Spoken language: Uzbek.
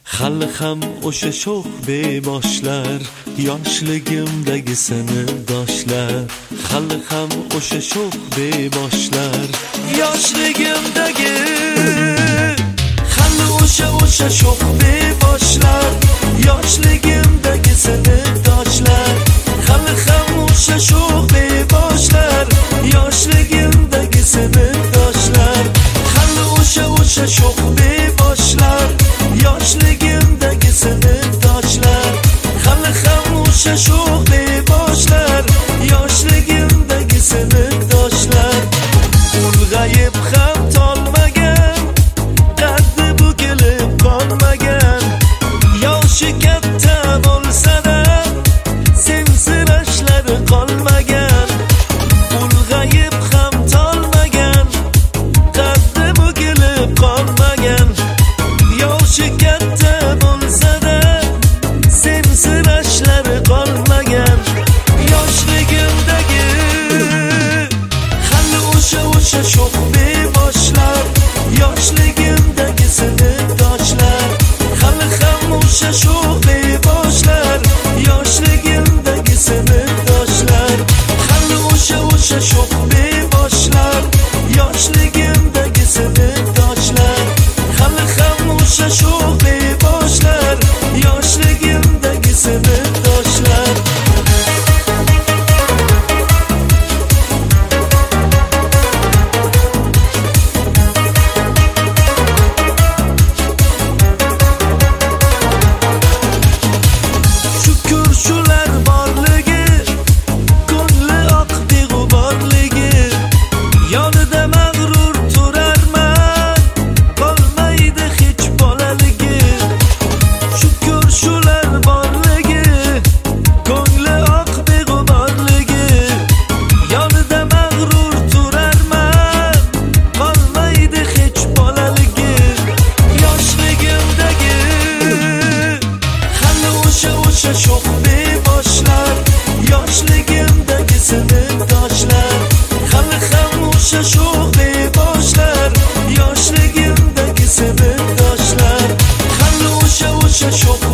Hali ham o'sha sho'x beboshlar, yoshligimdagi sinfdoshlar. Hali ham o'sha sho'x beboshlar, yoshligimdagi. Hali o'sha sho'x beboshlar, yoshligimdagi sinfdoshlar. Hali ham o'sha sho'x beboshlar, yoshligimdagi sinfdoshlar. Hali o'sha sho'x beboshlar, yoshligimdagi sinfdoshlar. Hali ham o'sha sho'x beboshlar, yoshligimdagi sinfdoshlar. Ulg'ayib ham tolmagan, qaddi bukilib qolmagan. Yoshi katta bo'lsa-da, sensirashlari qolmagan. Ulg'ayib ham tolmagan, qaddi bukilib qolmagan. Yoshi katta bo'lsa-da, sensirashlari qolmagan. Yoshligimdagi hali o'sha sho'x beboshlar, yoshligimdagi sinfdoshlar. Hali ham o'sha sho'x beboshlar, yoshligimdagi sinfdoshlar. Hali o'sha sho'x beboshlar, yoshligimdagi sinfdoshlar. Hali ham o'sha sho'x beboshlar, yoshligimdagi sinfdoshlar. Shukr shular borligi, ko'ngli oq beg'uborligi. Yonida mag'rur turarman, qolmaydi hech bolaligi. Shukr shular borligi, ko'ngli oq beg'uborligi. Yonida mag'rur turarman, qolmaydi hech bolaligi. Yoshligimdagi hali o'sha sho'x beboshlar, yoshligimdagi sinfdoshlar. Hali ham o'sha sho'x beboshlar, yoshligimdagi sinfdoshlar. Hali o'sha sho'x